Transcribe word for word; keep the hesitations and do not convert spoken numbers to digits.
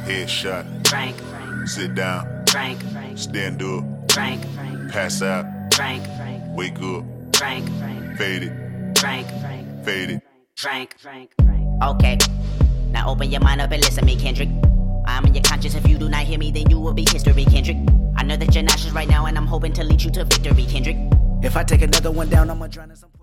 Headshot. Frank. Sit down. Frank. Stand up. Frank. Pass out. Frank. Wake up. Frank. Fade it. Frank. Fade it. Frank. Okay. Now open your mind up and listen to me, Kendrick. I'm in your conscience. If you do not hear me, then you will be history, Kendrick. I know that you're nauseous right now, and I'm hoping to lead you to victory, Kendrick. If I take another one down, I'ma drown in some